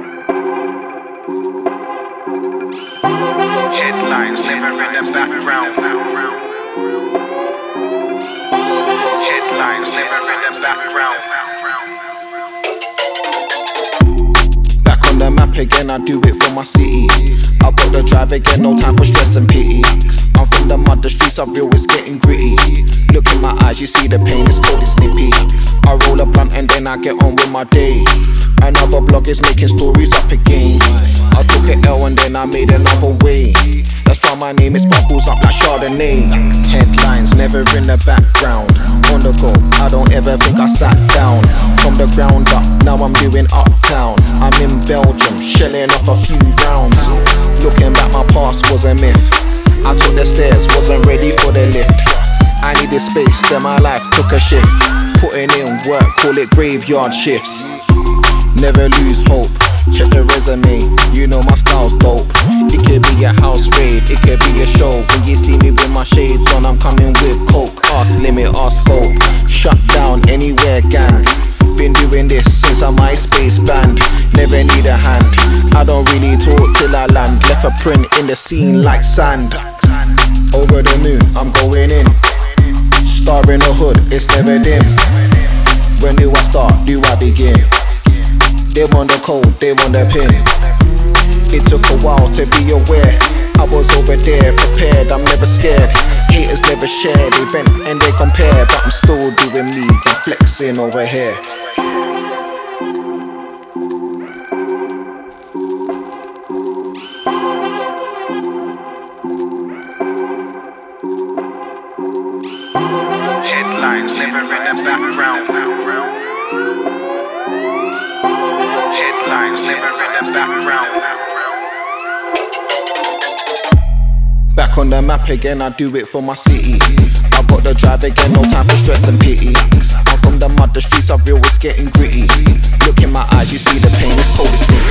Headlines never in the background. Headlines never in the background. Back on the map again, I do it for my city. I got the drive again, no time for stress and pity. I'm from the mud, the streets are real, it's getting gritty. Look in my eyes, you see the pain, it's cold, it's snippy. I roll a blunt and then I get on with my day. Another blog is making stories up again. I took an L and then I made another way. That's why my name is Sparkles up like Chardonnay. Headlines never in the background. On the go, I don't ever think I sat down. From the ground up, now I'm doing uptown. I'm in Belgium, shelling off a few rounds. Looking back, my past was a myth. I took the stairs, wasn't ready for the lift. I needed space, then my life took a shift. Putting in work, call it graveyard shifts. Never lose hope, check the resume, you know my style's dope. It could be a house raid, it could be a show. When you see me with my shades on, I'm coming with coke. Ask limit, ask scope, shut down anywhere gang. Been doing this since a MySpace band. Never need a hand, I don't really talk till I land. Left a print in the scene like sand. Over the moon, I'm going in. Star in the hood, it's never dim. When do I start, do I begin? They want the code, they want the pin. It took a while to be aware. I was over there, prepared, I'm never scared. Haters never share, they vent and they compare. But I'm still doing me, I'm flexing over here. Headlines never in the background. Headlines never in the background. Back on the map again, I do it for my city. I got the drive again, no time for stress and pity. I'm from the mud, the streets are real, it's getting gritty. Look in my eyes, you see the pain, it's cold, it's